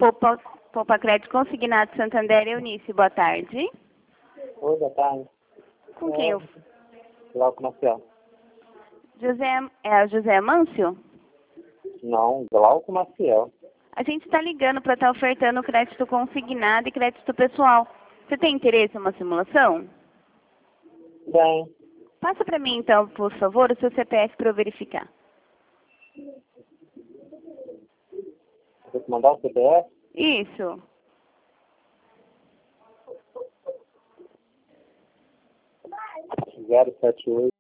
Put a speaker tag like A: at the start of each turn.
A: Poupa Crédito Consignado Santander, Eunice, boa tarde.
B: Oi, boa tarde.
A: Com quem eu...
B: Glauco Maciel.
A: É o José Amâncio?
B: Não, Glauco Maciel.
A: A gente está ligando para estar ofertando crédito consignado e crédito pessoal. Você tem interesse em uma simulação?
B: Bem,
A: Passa para mim, então, por favor, o seu CPF para eu verificar.
B: vou te mandar o CPF?
A: Isso.
B: 078